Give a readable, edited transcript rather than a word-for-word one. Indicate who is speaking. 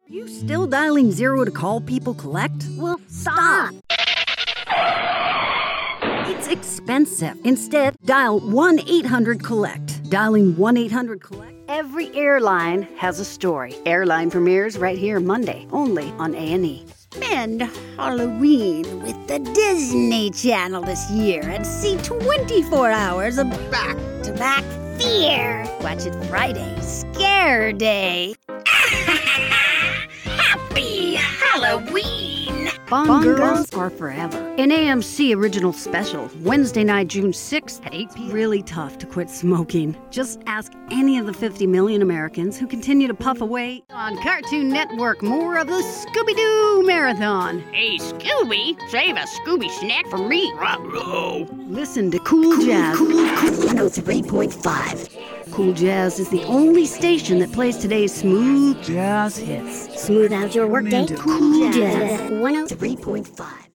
Speaker 1: You still dialing 0 to call people collect? Well, stop. It's expensive. Instead, dial 1-800-COLLECT. Dialing 1-800-COLLECT. Every airline has a story. Airline premieres right here Monday, only on A&E. Spend Halloween with the Disney Channel this year and see 24 hours of back-to-back fear. Watch it Friday, Scare Day. Happy Halloween! Bond Girls Are Forever. An AMC original special, Wednesday night, June 6th at 8 p.m. Really tough to quit smoking. Just ask any of the 50 million Americans who continue to puff away. On Cartoon Network, more of the Scooby-Doo Marathon.
Speaker 2: Hey, Scooby, save a Scooby snack for me.
Speaker 1: Listen to Cool Jazz.
Speaker 3: Cool 103.5.
Speaker 1: Cool Jazz is the only station that plays today's smooth jazz hits.
Speaker 3: Smooth out your workday. Cool Jazz 103.5.